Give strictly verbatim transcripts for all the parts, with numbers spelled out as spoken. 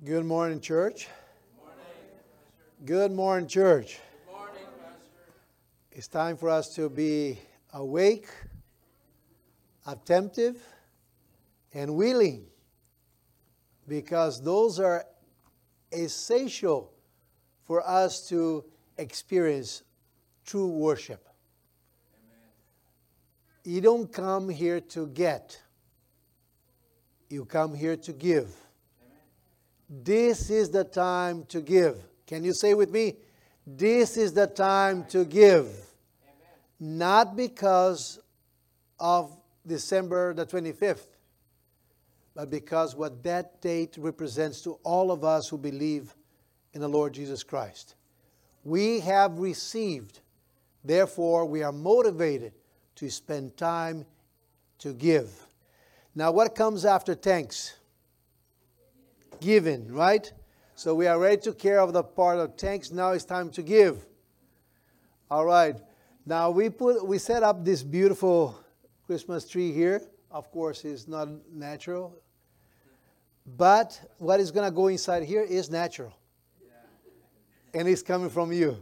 Good morning, church. Good morning, Pastor. Good morning, church. Good morning, Pastor. It's time for us to be awake, attentive, and willing, because those are essential for us to experience true worship. Amen. You don't come here to get, you come here to give. This is the time to give. Can you say with me? This is the time to give. Amen. Not because of December the twenty-fifth, but because what that date represents to all of us who believe in the Lord Jesus Christ. We have received, therefore we are motivated to spend time to give. Now, what comes after thanks? Giving, right? So we are ready to care of the part of thanks. Now it's time to give. All right. Now we put we set up this beautiful Christmas tree here. Of course, it's not natural. But what is going to go inside here is natural. And it's coming from you.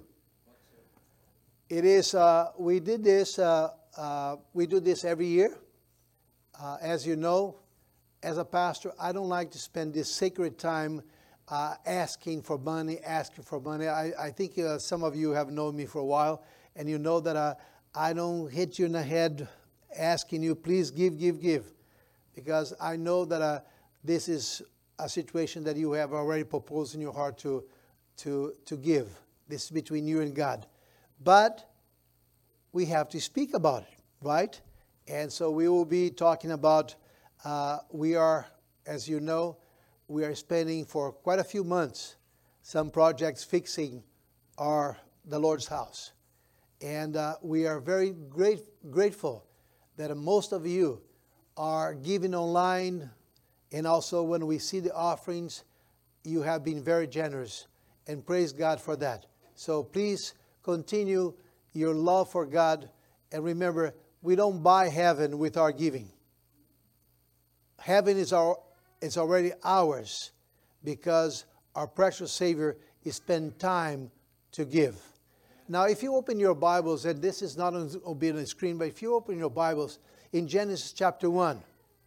It is, uh, we did this, uh, uh, we do this every year. Uh, as you know, as a pastor, I don't like to spend this sacred time uh, asking for money, asking for money. I, I think uh, some of you have known me for a while, and you know that uh, I don't hit you in the head asking you, please give, give, give. Because I know that uh, this is a situation that you have already proposed in your heart to, to, to give. This is between you and God. But we have to speak about it, right? And so we will be talking about Uh, we are, as you know, we are spending for quite a few months some projects fixing our the Lord's house. And uh, we are very great, grateful that most of you are giving online. And also when we see the offerings, you have been very generous. And praise God for that. So please continue your love for God. And remember, we don't buy heaven with our giving. Heaven is our is already ours because our precious Savior is spent time to give. Now, if you open your Bibles, and this is not on the screen, but if you open your Bibles in Genesis chapter one,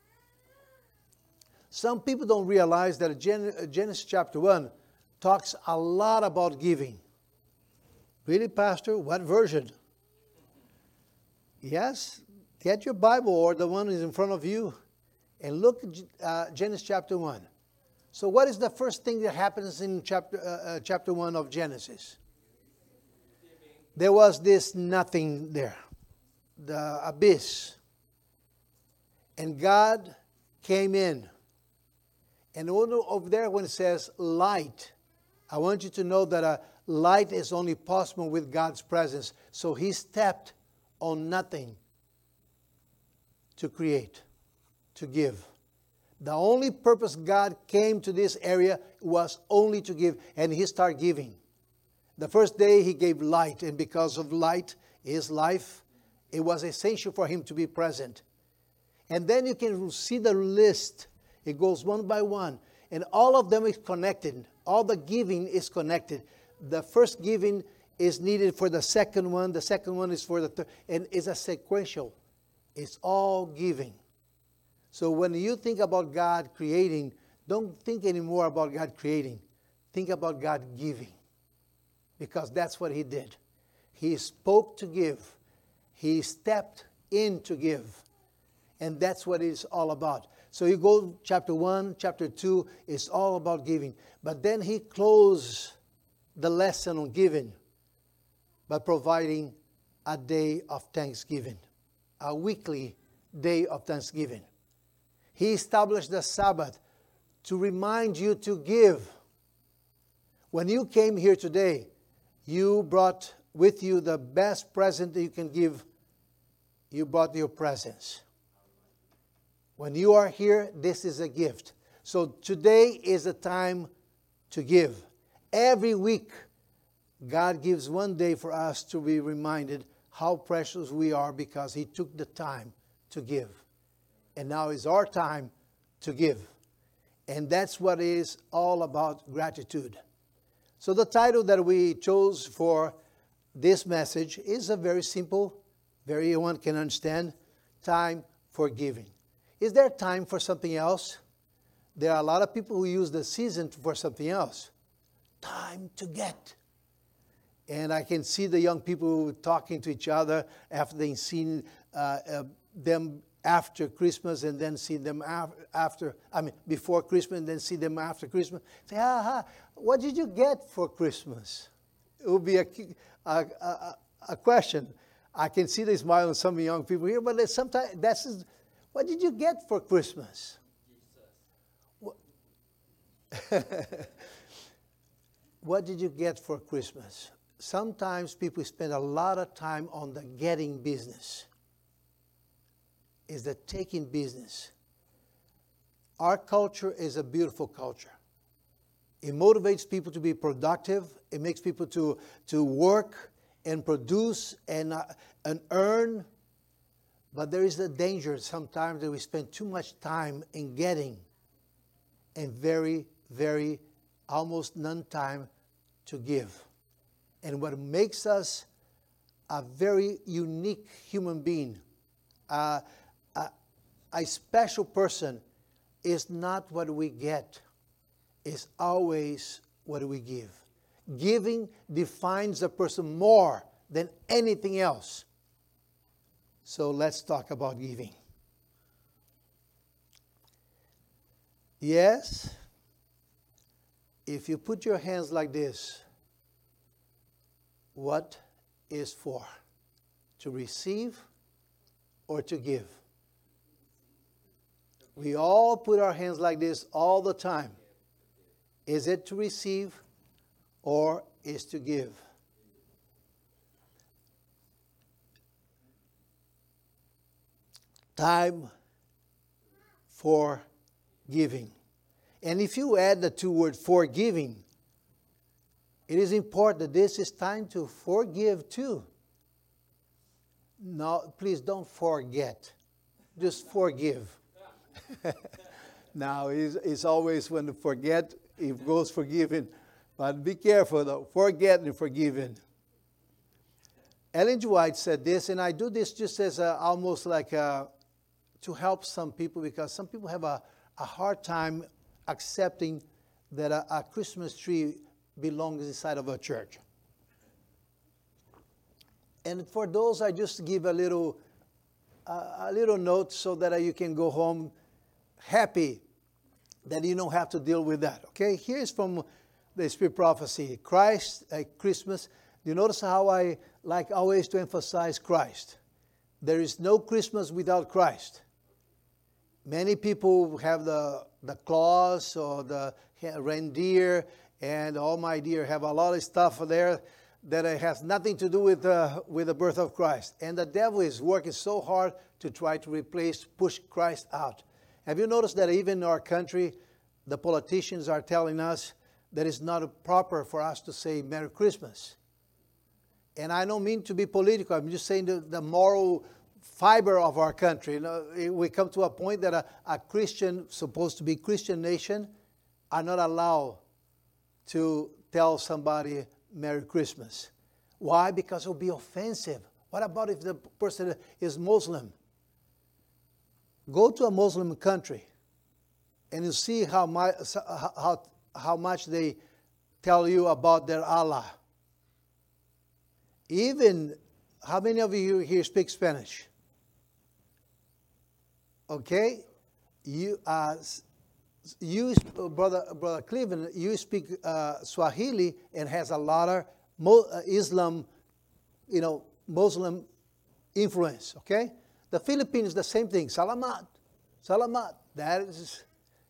some people don't realize that Genesis chapter one talks a lot about giving. Really, Pastor? What version? Yes, get your Bible or the one is in front of you. And look at uh, Genesis chapter one. So what is the first thing that happens in chapter, uh, uh, chapter one of Genesis? There was this nothing there. The abyss. And God came in. And over there when it says light, I want you to know that uh, light is only possible with God's presence. So He stepped on nothing to create. To give. The only purpose God came to this area was only to give, and He started giving. The first day He gave light, and because of light, His life, it was essential for Him to be present. And then you can see the list. It goes one by one, and all of them is connected. All the giving is connected. The first giving is needed for the second one. The second one is for the third, and it's a sequential. It's all giving. So when you think about God creating, don't think anymore about God creating. Think about God giving. Because that's what He did. He spoke to give. He stepped in to give. And that's what it's all about. So you go chapter one, chapter two, it's all about giving. But then He closed the lesson on giving by providing a day of thanksgiving. A weekly day of thanksgiving. He established the Sabbath to remind you to give. When you came here today, you brought with you the best present that you can give. You brought your presence. When you are here, this is a gift. So today is a time to give. Every week, God gives one day for us to be reminded how precious we are because He took the time to give. And now is our time to give. And that's what it is all about, gratitude. So the title that we chose for this message is a very simple, very one can understand, time for giving. Is there time for something else? There are a lot of people who use the season for something else. Time to get. And I can see the young people talking to each other after they've seen uh, uh, them after Christmas and then see them af- after, I mean, before Christmas and then see them after Christmas. Say, aha, what did you get for Christmas? It would be a, a, a, a question. I can see the smile on some young people here, but sometimes that's, what did you get for Christmas? What, what did you get for Christmas? Sometimes people spend a lot of time on the getting business. Is the taking business. Our culture is a beautiful culture. It motivates people to be productive. It makes people to, to work and produce and, uh, and earn. But there is a danger sometimes that we spend too much time in getting and very, very, almost none time to give. And what makes us a very unique human being, uh, a, a special person, is not what we get. It's always what we give. Giving defines a person more than anything else. So let's talk about giving. Yes, if you put your hands like this, what is for? To receive or to give? We all put our hands like this all the time. Is it to receive or is to give? Time for giving. And if you add the two words for giving, it is important that this is time to forgive too. No, please don't forget. Just forgive. Now, it's, it's always when to forget, it goes forgiven. But be careful though, forget and forgiven. Ellen G. White said this, and I do this just as a, almost like a, to help some people, because some people have a, a hard time accepting that a, a Christmas tree belongs inside of a church. And for those, I just give a little, uh, a little note so that you can go home happy that you don't have to deal with that. Okay, here's from the Spirit Prophecy. Christ at Christmas. You notice how I like always to emphasize Christ. There is no Christmas without Christ. Many people have the, the claws or the reindeer and all my deer have a lot of stuff there that it has nothing to do with, uh, with the birth of Christ. And the devil is working so hard to try to replace, push Christ out. Have you noticed that even in our country, the politicians are telling us that it's not proper for us to say Merry Christmas? And I don't mean to be political. I'm just saying the, the moral fiber of our country. You know, we come to a point that a, a Christian, supposed to be Christian nation, are not allowed to tell somebody Merry Christmas. Why? Because it will be offensive. What about if the person is Muslim? Go to a Muslim country and you see how, my, how, how much they tell you about their Allah. Even, how many of you here speak Spanish? Okay? You, uh, you brother, brother Cleveland, you speak uh, Swahili and has a lot of Mo- uh, Islam, you know, Muslim influence, okay? The Philippines, the same thing. Salamat. Salamat. That is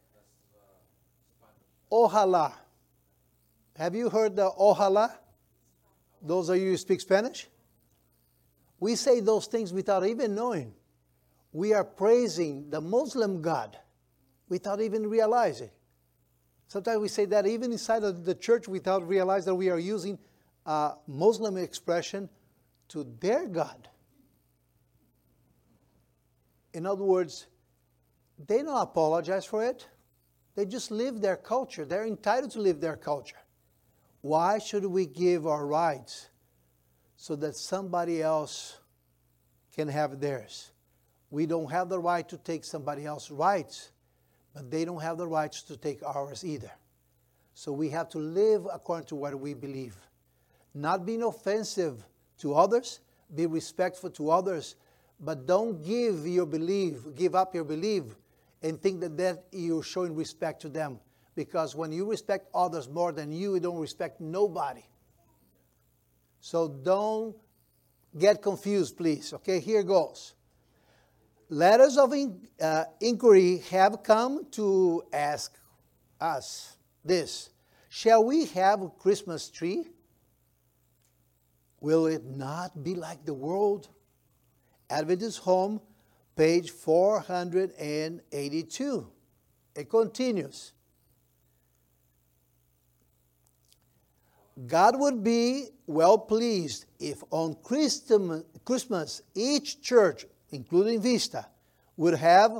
Ojalá. Have you heard the Ojalá? Those of you who speak Spanish? We say those things without even knowing. We are praising the Muslim God without even realizing. Sometimes we say that even inside of the church without realizing that we are using a Muslim expression to their God. In other words, they don't apologize for it. They just live their culture. They're entitled to live their culture. Why should we give our rights so that somebody else can have theirs? We don't have the right to take somebody else's rights, but they don't have the rights to take ours either. So we have to live according to what we believe. Not being offensive to others, be respectful to others, but don't give your belief, give up your belief, and think that, that you're showing respect to them. Because when you respect others more than you, you don't respect nobody. So don't get confused, please. Okay, here goes. Letters of in, uh, inquiry have come to ask us this: shall we have a Christmas tree? Will it not be like the world? Adventist Home, page four hundred eighty-two. It continues. God would be well pleased if on Christmas each church, including Vista, would have,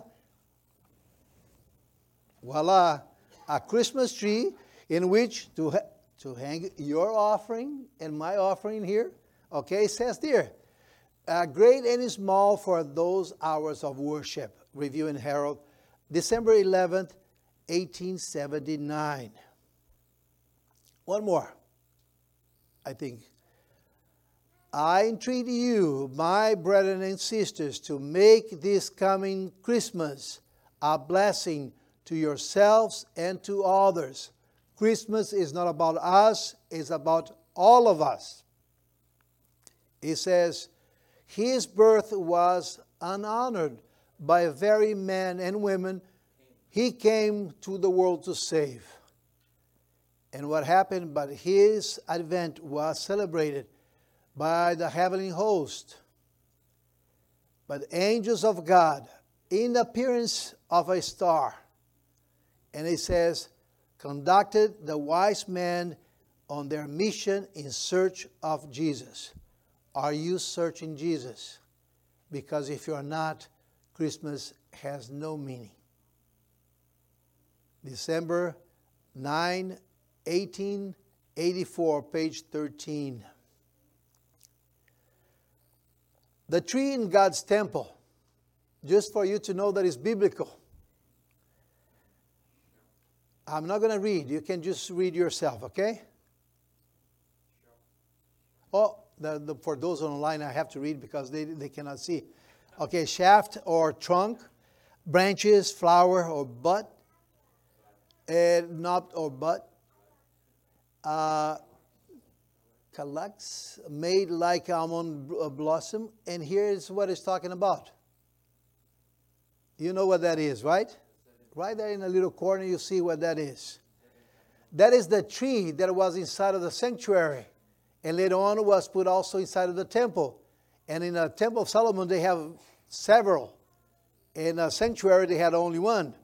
voila, a Christmas tree in which to, ha- to hang your offering and my offering here. Okay, it says there, uh, great and small for those hours of worship. Review and Herald, December eleventh, eighteen seventy-nine. One more, I think. I entreat you, my brethren and sisters, to make this coming Christmas a blessing to yourselves and to others. Christmas is not about us, it's about all of us. It says, his birth was unhonored by very men and women he came to the world to save. And what happened? But his advent was celebrated by the heavenly host. But angels of God, in the appearance of a star, and it says, conducted the wise men on their mission in search of Jesus. Are you searching Jesus? Because if you are not, Christmas has no meaning. December ninth, eighteen eighty-four, page thirteen. The tree in God's temple, just for you to know that it's biblical. I'm not going to read. You can just read yourself, okay? Oh, the, the, for those online, I have to read because they, they cannot see. Okay, shaft or trunk, branches, flower or bud, and knob or bud, uh, calyx, made like almond blossom. And here is what it's talking about. You know what that is, right? Right there in the little corner, you see what that is. That is the tree that was inside of the sanctuary. And later on was put also inside of the temple. And in the temple of Solomon, they have several. In the sanctuary, they had only one.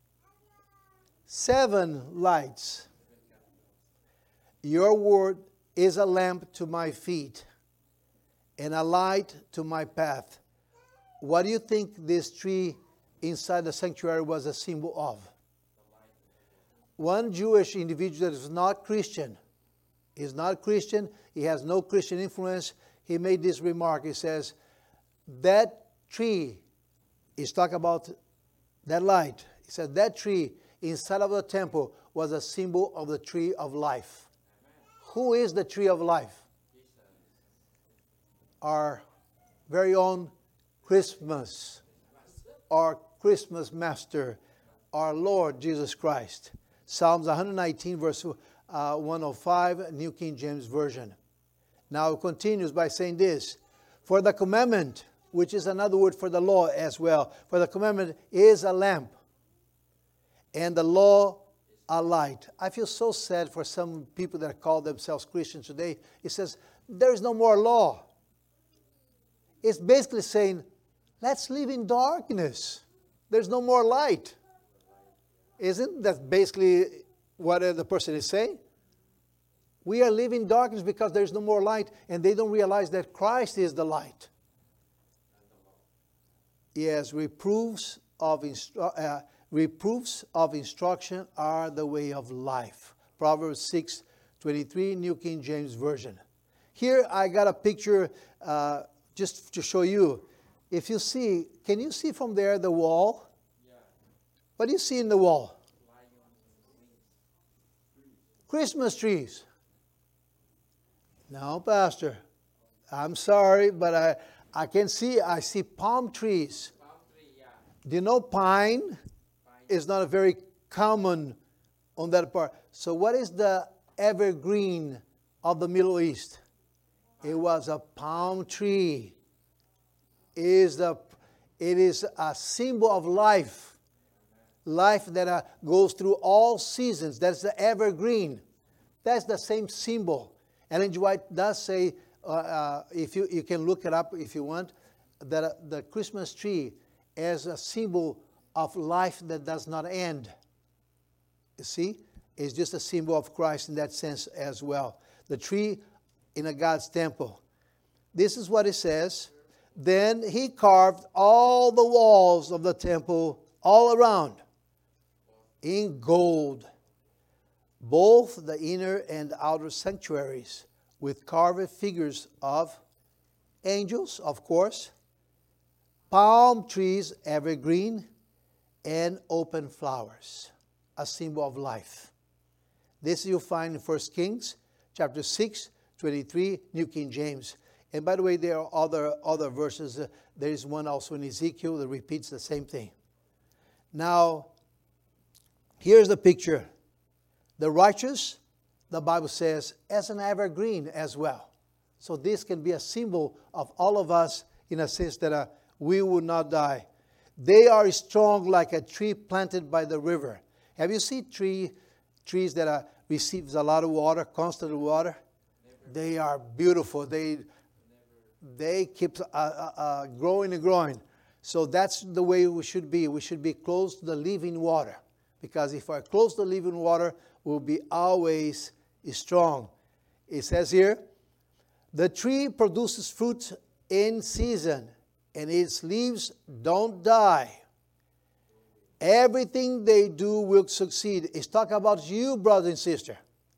Seven lights. Your word is a lamp to my feet and a light to my path. What do you think this tree inside the sanctuary was a symbol of? One Jewish individual that is not Christian, is not Christian, he has no Christian influence, he made this remark. He says, that tree, he's talking about that light. He said, that tree inside of the temple was a symbol of the tree of life. Who is the tree of life? Our very own Christmas. Our Christmas Master, our Lord Jesus Christ. Psalms one nineteen, verse uh, one oh five, New King James Version. Now it continues by saying this. For the commandment, which is another word for the law as well. For the commandment is a lamp, and the law a light. I feel so sad for some people that call themselves Christians today. It says, there is no more law. It's basically saying, let's live in darkness. There's no more light. Isn't that basically what the person is saying? We are living in darkness because there's no more light, and they don't realize that Christ is the light. Yes, reproofs of instru- uh, Reproofs of instruction are the way of life. Proverbs six twenty-three, New King James Version. Here I got a picture uh, just to show you. If you see, can you see from there the wall? Yeah. What do you see in the wall? Lions and trees. Christmas trees. No, Pastor. I'm sorry, but I, I can see, I see palm trees. Palm tree, yeah. Do you know pine Pine. is not a very common on that part. So what is the evergreen of the Middle East? It was a palm tree. It is, the, it is a symbol of life. Life that uh, goes through all seasons. That's the evergreen. That's the same symbol. Ellen G. White does say, uh, uh, if you, you can look it up if you want, that uh, the Christmas tree is a symbol of life that does not end. You see? It's just a symbol of Christ in that sense as well. The tree in a God's temple. This is what it says. Then he carved all the walls of the temple all around in gold, both the inner and outer sanctuaries, with carved figures of angels, of course, palm trees, evergreen, and open flowers, a symbol of life. This you'll find in First Kings chapter six, twenty-three, New King James. And by the way, there are other, other verses. Uh, there is one also in Ezekiel that repeats the same thing. Now, here's the picture. The righteous, the Bible says, as an evergreen as well. So this can be a symbol of all of us in a sense that uh, we will not die. They are strong like a tree planted by the river. Have you seen tree, trees that uh, receives a lot of water, constant water? Never. They are beautiful. They, Never. they keep uh, uh, uh, growing and growing. So that's the way we should be. We should be close to the living water. Because if we're close to the living water, we'll be always strong. It says here, the tree produces fruit in season, and its leaves don't die. Everything they do will succeed. It's talking about you, brother and sister.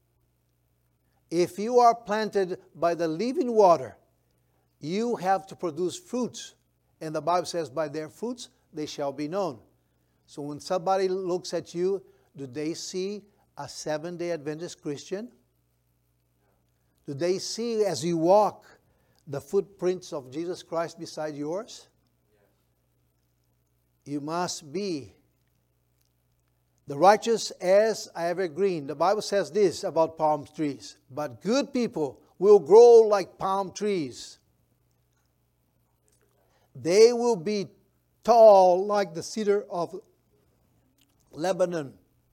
If you are planted by the living water, you have to produce fruits. And the Bible says, by their fruits they shall be known. So when somebody looks at you, do they see a Seventh-day Adventist Christian? Do they see as you walk the footprints of Jesus Christ beside yours? You must be the righteous as evergreen. The Bible says this about palm trees. But good people will grow like palm trees. They will be tall like the cedar of Lebanon.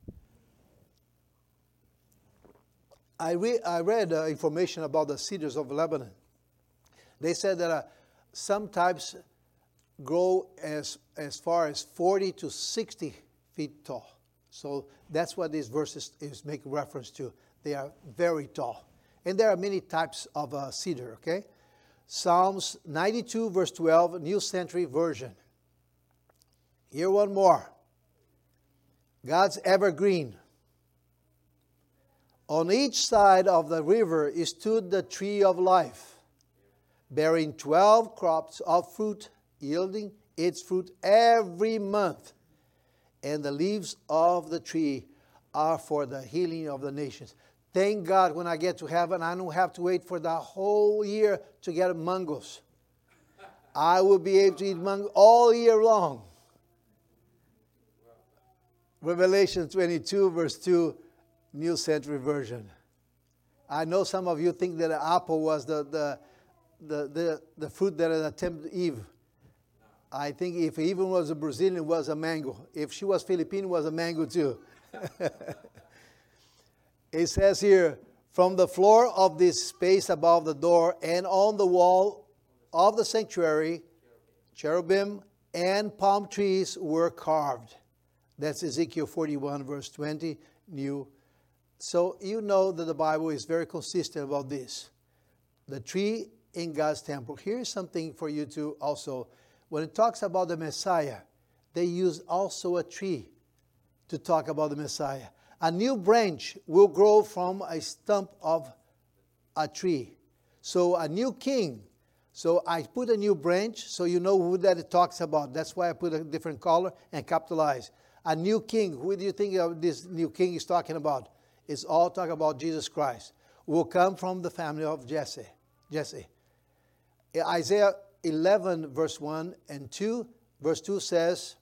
I, re- I read uh, information about the cedars of Lebanon. They said that uh, some types grow as, as far as forty to sixty feet tall. So that's what these verses is making reference to. They are very tall. And there are many types of uh, cedar, okay? Psalms ninety-two, verse twelve, New Century Version. Here one more. God's evergreen. On each side of the river stood the tree of life, bearing twelve crops of fruit, yielding its fruit every month. And the leaves of the tree are for the healing of the nations. Thank God when I get to heaven, I don't have to wait for the whole year to get mangoes. I will be able to eat mango all year long. Revelation twenty-two, verse two, New Century Version. I know some of you think that an apple was the, the, the, the, the fruit that tempted Eve. I think if Eve was a Brazilian, it was a mango. If she was Filipino, it was a mango too. It says here, from the floor of this space above the door and on the wall of the sanctuary, cherubim and palm trees were carved. That's Ezekiel forty-one, verse twenty, new. So you know that the Bible is very consistent about this. The tree in God's temple. Here's something for you to also, when it talks about the Messiah, they use also a tree to talk about the Messiah. A new branch will grow from a stump of a tree. So a new king. So I put a new branch so you know who that it talks about. That's why I put a different color and capitalize. A new king. Who do you think of this new king is talking about? It's all talking about Jesus Christ. Will come from the family of Jesse. Jesse. Isaiah eleven verse one and two. Verse two says,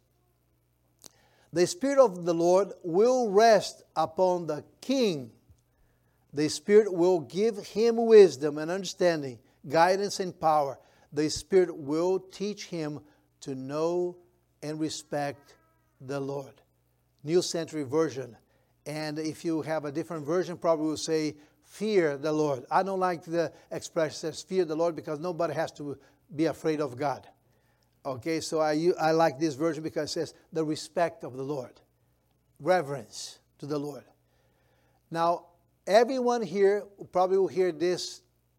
the Spirit of the Lord will rest upon the king. The Spirit will give him wisdom and understanding, guidance and power. The Spirit will teach him to know and respect the Lord. New Century Version. And if you have a different version, probably will say, fear the Lord. I don't like the expression says fear the Lord because nobody has to be afraid of God. Okay, so I, I like this version because it says the respect of the Lord. Reverence to the Lord. Now, everyone here probably will hear this.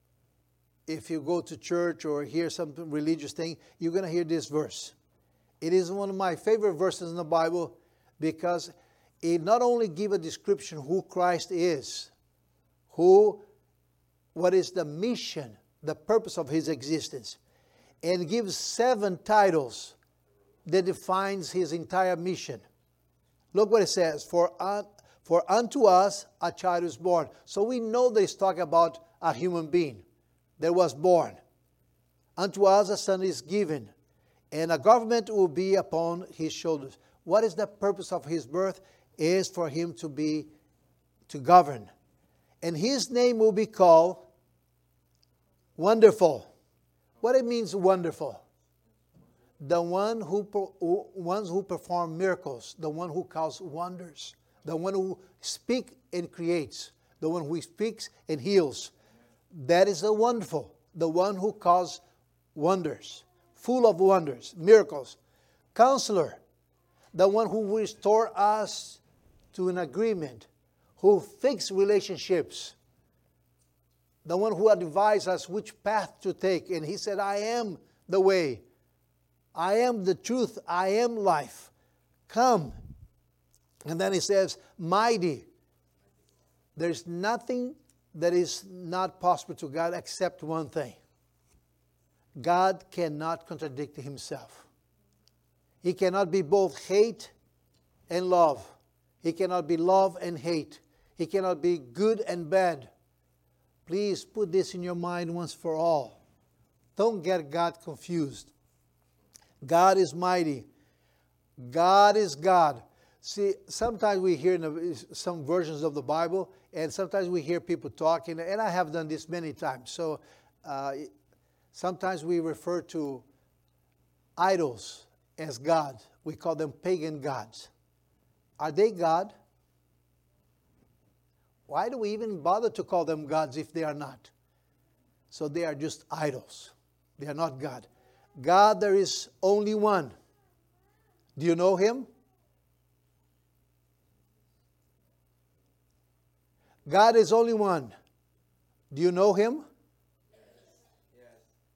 If you go to church or hear some religious thing, you're going to hear this verse. It is one of my favorite verses in the Bible because it not only gives a description who Christ is, who, what is the mission, the purpose of his existence, and gives seven titles that defines his entire mission. Look what it says, for, un, for unto us a child is born. So we know that it's talking about a human being that was born. Unto us a son is given, and a government will be upon his shoulders. What is the purpose of his birth? Is for him to be, to govern. And his name will be called Wonderful. What it means, wonderful? The one who, who ones who perform miracles, the one who causes wonders, the one who speaks and creates, the one who speaks and heals. That is the wonderful, the one who causes wonders, full of wonders, miracles. Counselor, the one who will restore us to an agreement, who fix relationships, the one who advises us which path to take. And he said, I am the way. I am the truth. I am life. Come. And then he says, mighty. There's nothing that is not possible to God except one thing. God cannot contradict himself. He cannot be both hate and love. He cannot be love and hate. He cannot be good and bad. Please put this in your mind once for all. Don't get God confused. God is mighty. God is God. See, sometimes we hear in the, some versions of the Bible, and sometimes we hear people talking, and I have done this many times. So uh, sometimes we refer to idols as God. We call them pagan gods. Are they God? Why do we even bother to call them gods if they are not? So they are just idols. They are not God. God, there is only one. Do you know him? God is only one. Do you know him? Yes.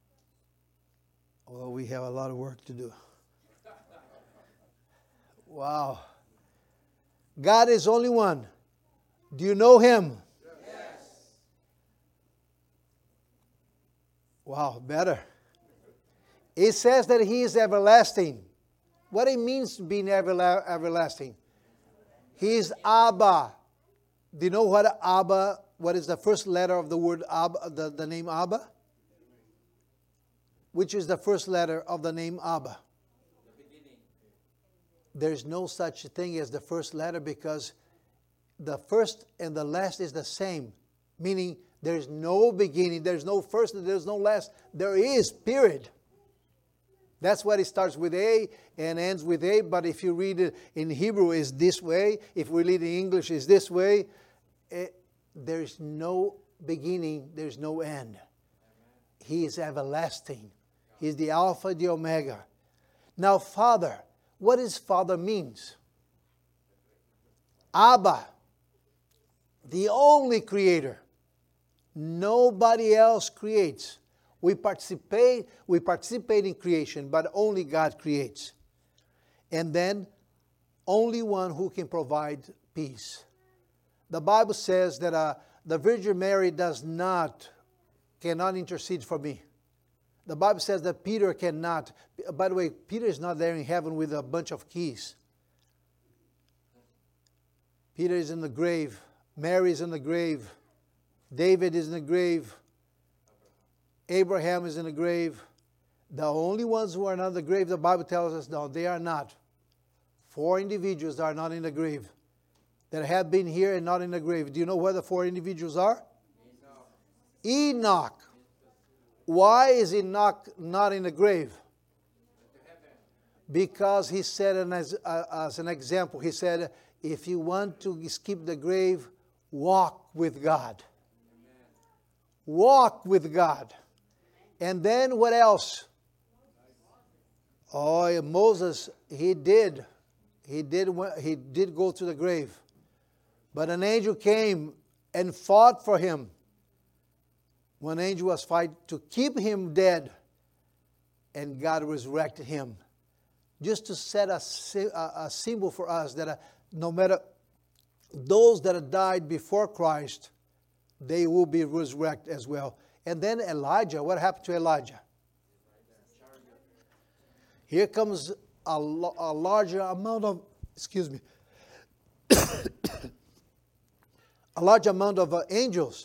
Well, we have a lot of work to do. Wow. God is only one. Do you know him? Yes. Wow, better. It says that he is everlasting. What it means to be everla- everlasting? He is Abba. Do you know what Abba, what is the first letter of the word Abba, the, the name Abba? Which is the first letter of the name Abba? The beginning. There's no such thing as the first letter because the first and the last is the same. Meaning there's no beginning, there's no first, and there's no last. There is, period. That's why it starts with A and ends with A. But if you read it in Hebrew, it's this way. If we read it in English, it's this way. It, there's no beginning. There's no end. He is everlasting. He's the Alpha, the Omega. Now, Father. What does Father means? Abba. The only creator. Nobody else creates. We participate, we participate in creation, but only God creates. And then, only one who can provide peace. The Bible says that uh, the Virgin Mary does not, cannot intercede for me. The Bible says that Peter cannot. By the way, Peter is not there in heaven with a bunch of keys. Peter is in the grave. Mary is in the grave. David is in the grave. Abraham is in the grave. The only ones who are not in the grave, the Bible tells us, no, they are not. Four individuals are not in the grave. That have been here and not in the grave. Do you know where the four individuals are? Enoch. Enoch. Why is Enoch not in the grave? Because he said, and as, uh, as an example, he said, if you want to skip the grave, walk with God. Walk with God. And then what else? Oh, Moses, he did. He did, he did go to the grave. But an angel came and fought for him. One angel was fighting to keep him dead. And God resurrected him. Just to set a, a, a symbol for us that uh, no matter those that have died before Christ, they will be resurrected as well. And then Elijah, what happened to Elijah? Here comes a, a larger amount of, excuse me, a large amount of uh, angels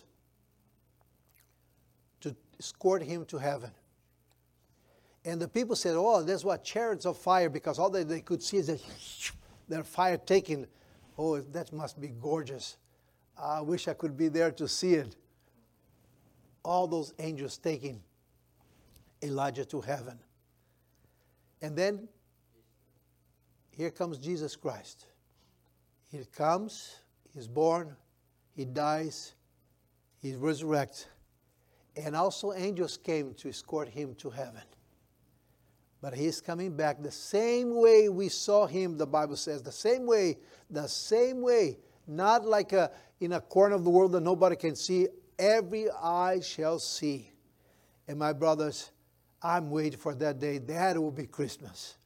to escort him to heaven. And the people said, oh, that's what chariots of fire, because all that they could see is that their fire taking. Oh, that must be gorgeous. I wish I could be there to see it. All those angels taking Elijah to heaven. And then here comes Jesus Christ. He comes, he's born, he dies, he's resurrected. And also angels came to escort him to heaven. But he's coming back the same way we saw him, the Bible says. The same way, the same way. Not like a, in a corner of the world that nobody can see. Every eye shall see. And my brothers, I'm waiting for that day. That will be Christmas.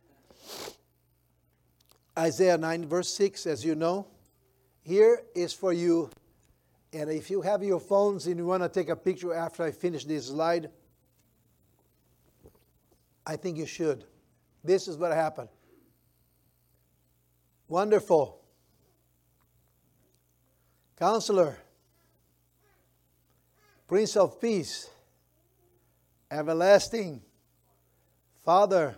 Isaiah nine verse six, as you know. Here is for you. And if you have your phones and you want to take a picture after I finish this slide, I think you should. This is what happened. Wonderful. Counselor. Prince of Peace. Everlasting. Father.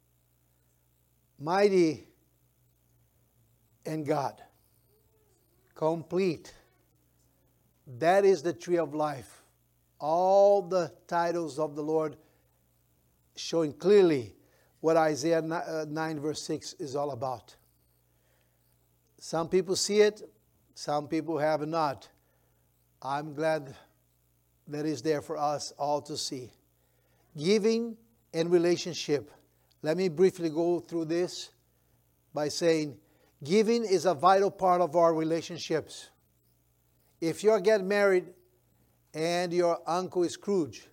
Mighty. And God. Complete. That is the tree of life. All the titles of the Lord showing clearly what Isaiah nine verse six is all about. Some people see it, some people have not. I'm glad that is there for us all to see. Giving and relationship. Let me briefly go through this by saying giving is a vital part of our relationships. If you're getting married and your uncle is Scrooge,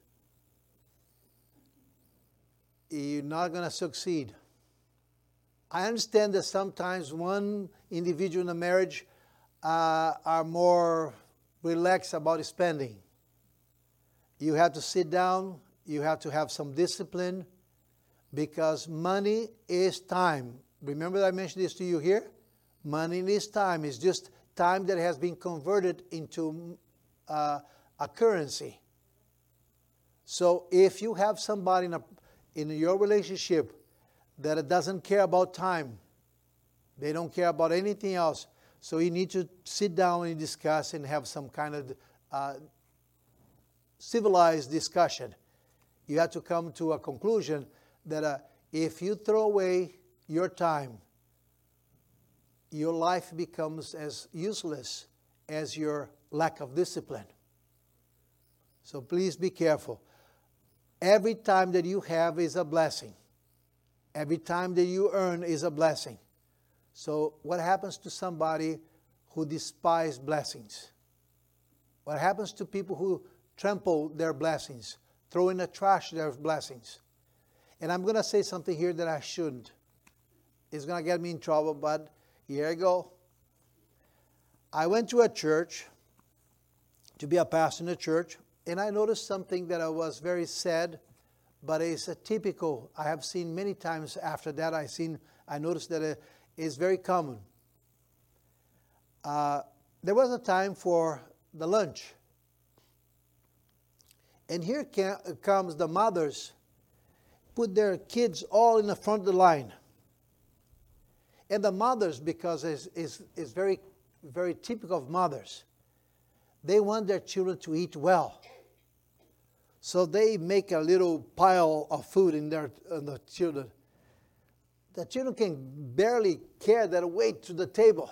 you're not going to succeed. I understand that sometimes one individual in a marriage uh, are more relaxed about spending. You have to sit down. You have to have some discipline because money is time. Remember that I mentioned this to you here? Money is time. It's just time that has been converted into uh, a currency. So if you have somebody in, a, in your relationship that doesn't care about time, they don't care about anything else, so you need to sit down and discuss and have some kind of uh, civilized discussion. You have to come to a conclusion that uh, if you throw away your time, your life becomes as useless as your lack of discipline. So please be careful. Every time that you have is a blessing. Every time that you earn is a blessing. So what happens to somebody who despises blessings? What happens to people who trample their blessings, throw in the trash their blessings? And I'm going to say something here that I shouldn't. It's going to get me in trouble, but here I go. I went to a church to be a pastor in a church, and I noticed something that I was very sad, but it's a typical. I have seen many times after that. I seen. I noticed that it is very common. Uh, there was a time for the lunch, and here ca- comes the mothers, put their kids all in the front of the line, and the mothers, because it's, it's, it's very, very typical of mothers. They want their children to eat well. So they make a little pile of food in their in the children. The children can barely carry that weight to the table.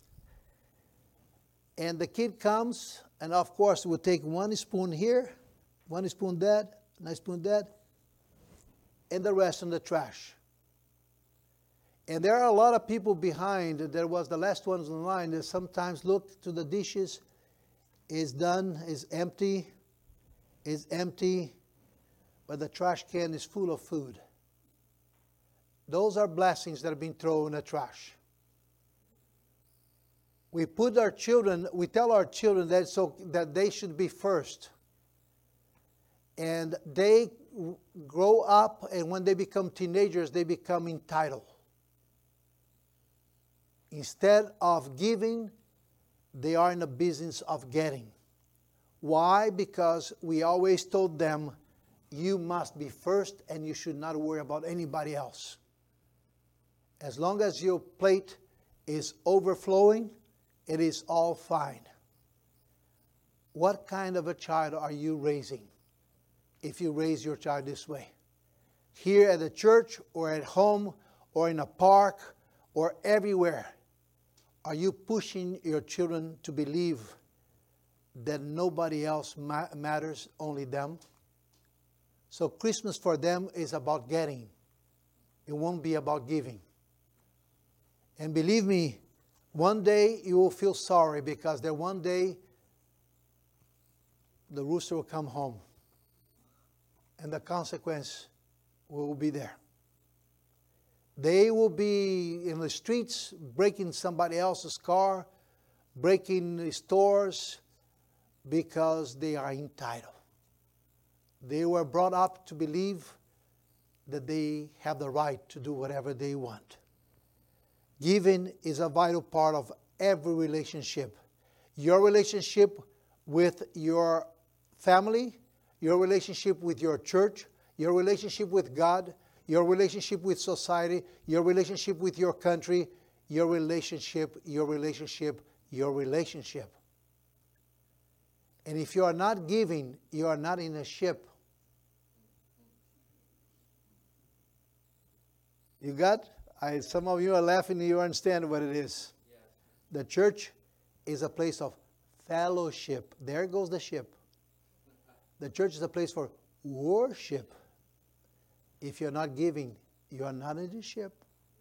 And the kid comes, and of course will take one spoon here, one spoon that, one spoon that, and the rest in the trash. And there are a lot of people behind. There was the last ones in line that sometimes look to the dishes. Is done, is empty, is empty, but the trash can is full of food. Those are blessings that have been thrown in the trash. We put our children, we tell our children that so that they should be first. And they grow up, and when they become teenagers, they become entitled. Instead of giving, they are in the business of getting. Why? Because we always told them, you must be first and you should not worry about anybody else. As long as your plate is overflowing, it is all fine. What kind of a child are you raising if you raise your child this way? Here at the church or at home or in a park or everywhere. Are you pushing your children to believe that nobody else ma- matters, only them? So Christmas for them is about getting. It won't be about giving. And believe me, one day you will feel sorry because there one day the rooster will come home and the consequence will be there. They will be in the streets breaking somebody else's car, breaking stores, because they are entitled. They were brought up to believe that they have the right to do whatever they want. Giving is a vital part of every relationship. Your relationship with your family, your relationship with your church, your relationship with God, your relationship with society, your relationship with your country, your relationship, your relationship, your relationship. And if you are not giving, you are not in a ship. You got? I, some of you are laughing, you understand what it is. Yes. The church is a place of fellowship. There goes the ship. The church is a place for worship. If you're not giving, you are not in the ship.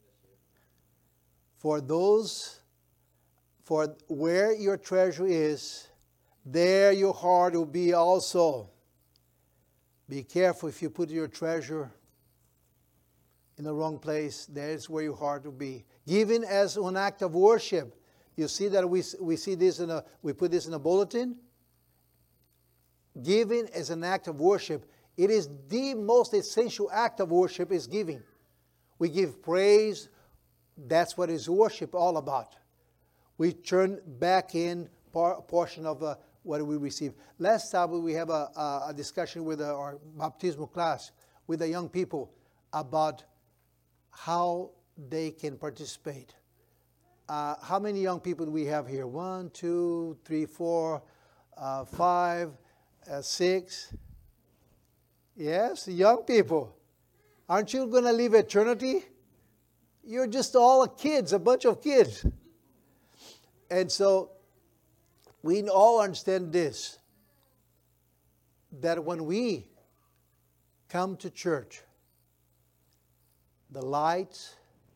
For those, for where your treasure is, there your heart will be also. Be careful if you put your treasure in the wrong place. That is where your heart will be. Giving as an act of worship. You see that we we see this in a we put this in a bulletin. Giving as an act of worship. It is the most essential act of worship is giving. We give praise. That's what is worship all about. We turn back in a portion of uh, what we receive. Last Sabbath we have a, a, a discussion with uh, our baptismal class with the young people about how they can participate. Uh, how many young people do we have here? One, two, three, four, uh, five, uh, six. Yes, young people. Aren't you going to live eternity? You're just all kids, a bunch of kids. And so we all understand this, that when we come to church, the lights,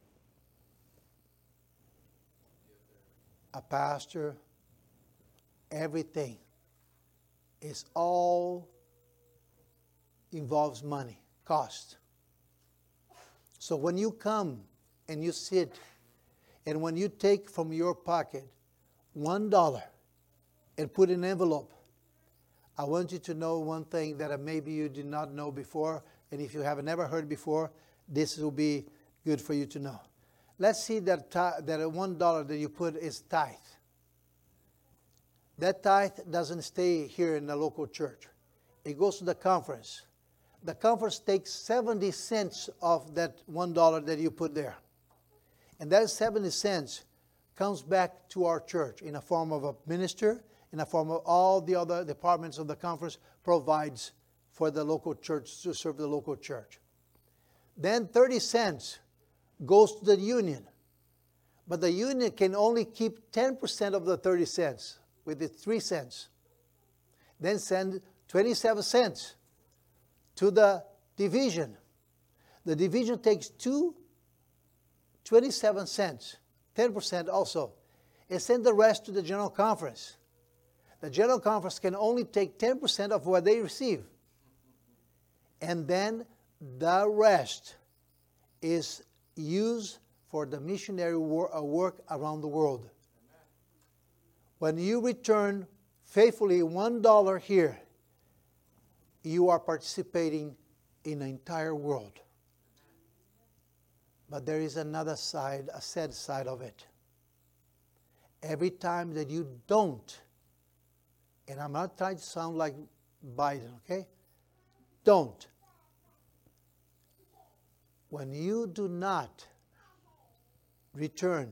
a pastor, everything is all involves money, cost. So when you come and you sit, and when you take from your pocket one dollar and put in an envelope, I want you to know one thing that maybe you did not know before, and if you have never heard before, this will be good for you to know. Let's see that that one dollar that you put is tithe. That tithe doesn't stay here in the local church. It goes to the conference. The conference takes seventy cents of that one dollar that you put there. And that seventy cents comes back to our church in a form of a minister, in a form of all the other departments of the conference provides for the local church to serve the local church. Then thirty cents goes to the union. But the union can only keep ten percent of the thirty cents, with the three cents. Then send twenty-seven cents to the division. The division takes two twenty-seven cents, ten percent also, and send the rest to the general conference. The general conference can only take ten percent of what they receive. And then the rest is used for the missionary work around the world. When you return faithfully one dollar here, you are participating in the entire world. But there is another side, a sad side of it. Every time that you don't, and I'm not trying to sound like Biden, okay? Don't. When you do not return,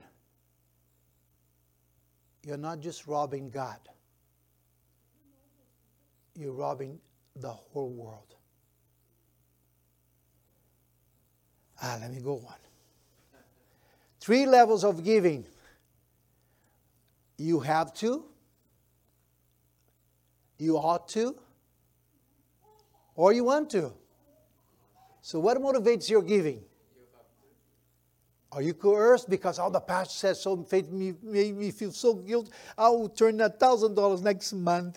you're not just robbing God. You're robbing the whole world. Ah, let me go on. Three levels of giving. You have to, you ought to, or you want to. So what motivates your giving? Are you coerced because all the pastor said so, faith me, made me feel so guilty, I will turn that one thousand dollars next month.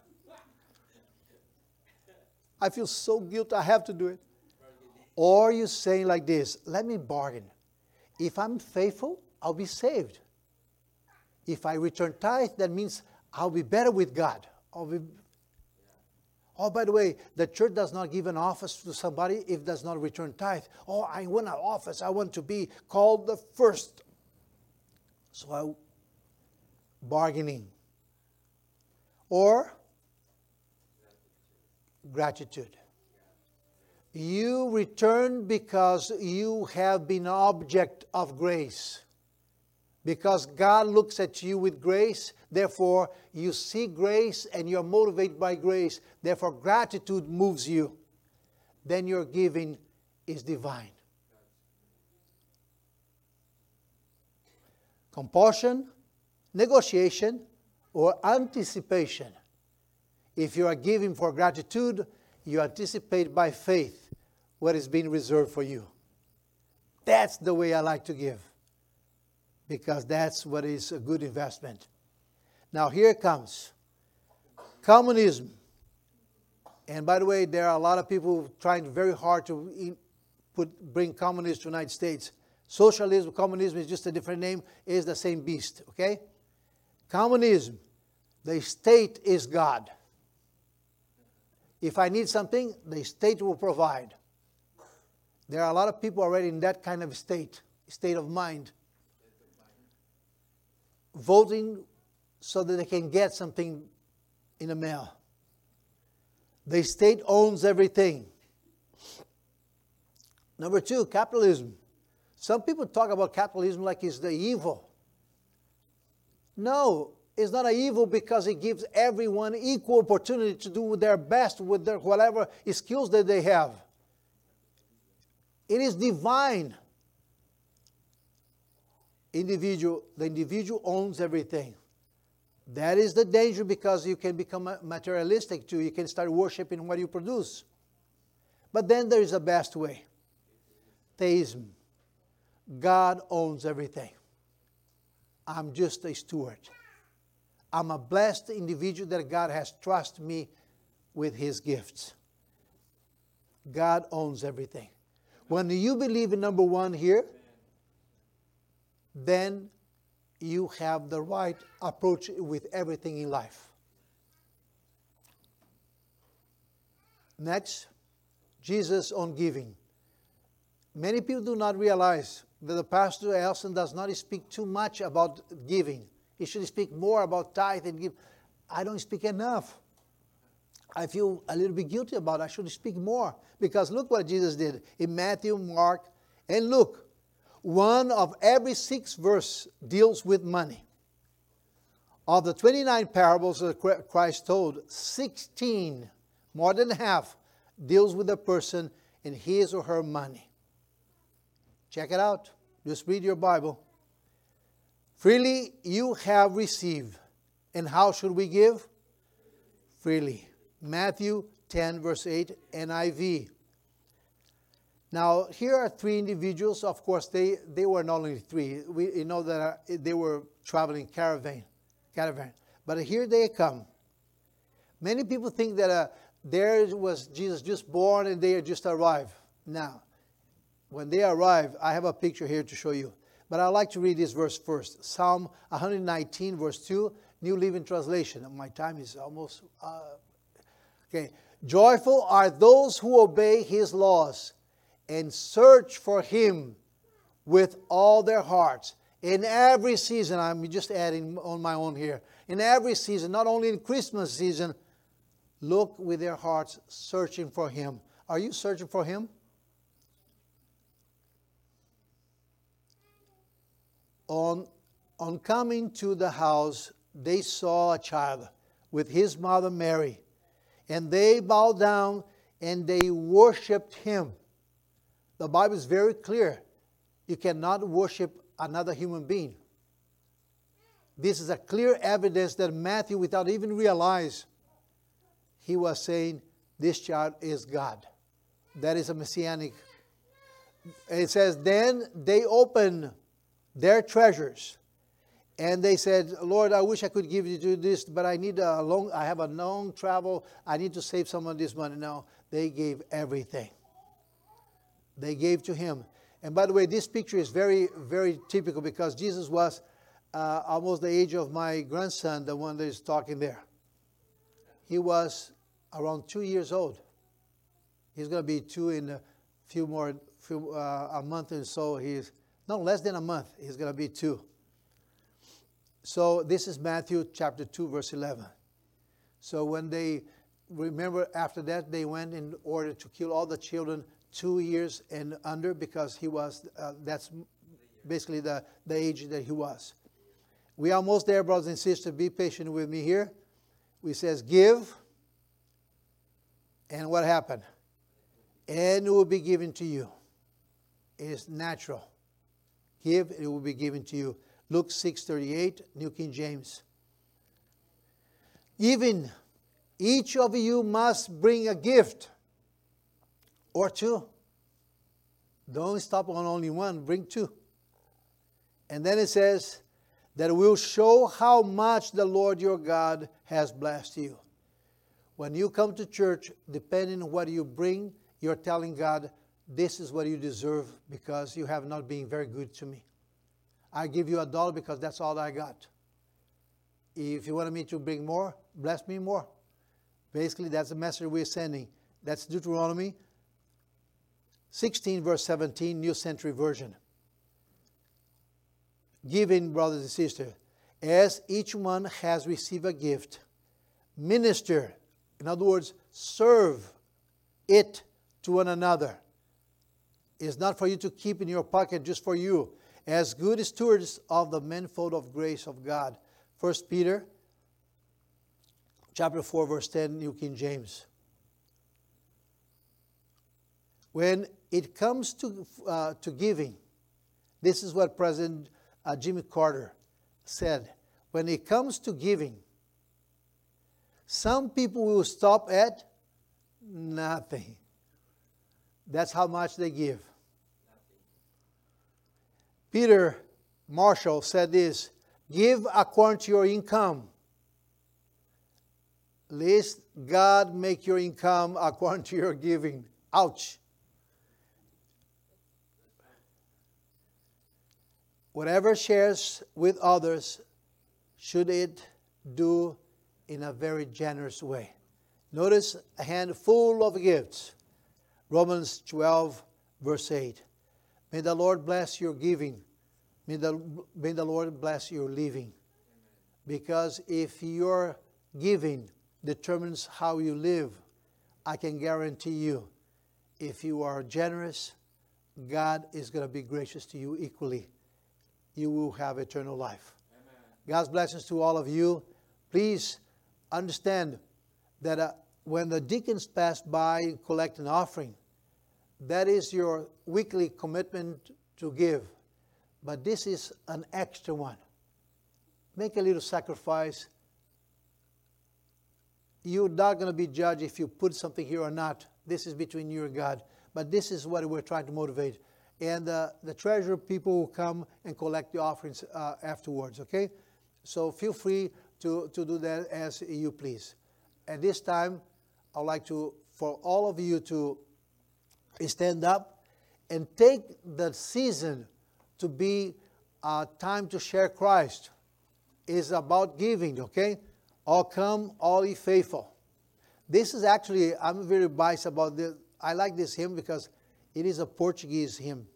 I feel so guilty, I have to do it. Or you saying like this, let me bargain. If I'm faithful, I'll be saved. If I return tithe, that means I'll be better with God. I'll be... Oh, by the way, the church does not give an office to somebody if does not return tithe. Oh, I want an office. I want to be called the first. So I bargaining. Or gratitude. You return because you have been an object of grace. Because God looks at you with grace, therefore you see grace and you're motivated by grace. Therefore gratitude moves you. Then your giving is divine. Compulsion, negotiation, or anticipation. If you are giving for gratitude, you anticipate by faith what is being reserved for you. That's the way I like to give. Because that's what is a good investment. Now here it comes. Communism. And by the way, there are a lot of people trying very hard to put, bring communism to the United States. Socialism, communism is just a different name. It is the same beast, okay? Communism. The state is God. If I need something, the state will provide. There are a lot of people already in that kind of state, state of mind. Voting so that they can get something in the mail. The state owns everything. Number two, capitalism. Some people talk about capitalism like it's the evil. No, it's not an evil because it gives everyone equal opportunity to do their best with their whatever skills that they have. It is divine. Individual, the individual owns everything. That is the danger because you can become materialistic too. You can start worshiping what you produce. But then there is a best way. Theism. God owns everything. I'm just a steward. I'm a blessed individual that God has trusted me with His gifts. God owns everything. When you believe in number one here, then you have the right approach with everything in life. Next, Jesus on giving. Many people do not realize that the pastor Elson does not speak too much about giving. He should speak more about tithe and give. I don't speak enough. I feel a little bit guilty about it. I should speak more. Because look what Jesus did in Matthew, Mark, and Luke. One of every six verse deals with money. Of the twenty-nine parables that Christ told, sixteen, more than half, deals with a person and his or her money. Check it out. Just read your Bible. Freely you have received. And how should we give? Freely. Matthew ten, verse eight, N I V. Now, here are three individuals. Of course, they, they were not only three. We you know that uh, they were traveling caravan, caravan. But here they come. Many people think that uh, there was Jesus just born and they just arrived. Now, when they arrived, I have a picture here to show you. But I'd like to read this verse first. Psalm one nineteen, verse two, New Living Translation. My time is almost... Uh, okay. Joyful are those who obey his laws and search for him with all their hearts. In every season, I'm just adding on my own here. In every season, not only in Christmas season, look with their hearts searching for him. Are you searching for him? On, on coming to the house, they saw a child with his mother Mary. And they bowed down and they worshipped him. The Bible is very clear. You cannot worship another human being. This is a clear evidence that Matthew, without even realize, he was saying, this child is God. That is a messianic. It says, then they opened their treasures. And they said, Lord, I wish I could give you this, but I need a long, I have a long travel. I need to save some of this money. No, they gave everything. They gave to him. And by the way, this picture is very, very typical because Jesus was uh, almost the age of my grandson, the one that is talking there. He was around two years old. He's going to be two in a few more, few, uh, a month or so. He's, no, less than a month. He's going to be two. So this is Matthew chapter two, verse eleven. So when they, remember after that, they went in order to kill all the children two years and under because he was, uh, that's basically the, the age that he was. We are almost there, brothers and sisters. Be patient with me here. We says give. And what happened? And it will be given to you. It is natural. Give, it will be given to you. Luke six thirty-eight, New King James. Even each of you must bring a gift or two. Don't stop on only one, bring two. And then it says that will show how much the Lord your God has blessed you. When you come to church, depending on what you bring, you're telling God, this is what you deserve because you have not been very good to me. I give you a dollar because that's all I got. If you wanted me to bring more, bless me more. Basically, that's the message we're sending. That's Deuteronomy sixteen, verse seventeen, New Century Version. Giving, brothers and sisters, as each one has received a gift, minister, in other words, serve it to one another. It's not for you to keep in your pocket just for you. As good stewards of the manifold of grace of God. First Peter chapter four, verse ten, New King James. When it comes to, uh, to giving, this is what President uh, Jimmy Carter said. When it comes to giving, some people will stop at nothing. That's how much they give. Peter Marshall said this, give according to your income. Lest God make your income according to your giving. Ouch. whatever shares with others, should it do in a very generous way. Notice a hand full of gifts. Romans twelve, verse eight. May the Lord bless your giving. May the, may the Lord bless your living. Because if your giving determines how you live, I can guarantee you, if you are generous, God is going to be gracious to you equally. You will have eternal life. Amen. God's blessings to all of you. Please understand that uh, when the deacons pass by and collect an offering, that is your weekly commitment to give. But this is an extra one. Make a little sacrifice. You're not going to be judged if you put something here or not. This is between you and God. But this is what we're trying to motivate. And uh, the treasurer people will come and collect the offerings uh, afterwards, okay? So feel free to, to do that as you please. At this time, I'd like to, for all of you to stand up and take the season to be a time to share Christ. It's about giving, okay? All come, all ye faithful. This is actually, I'm very biased about this. I like this hymn because it is a Portuguese hymn.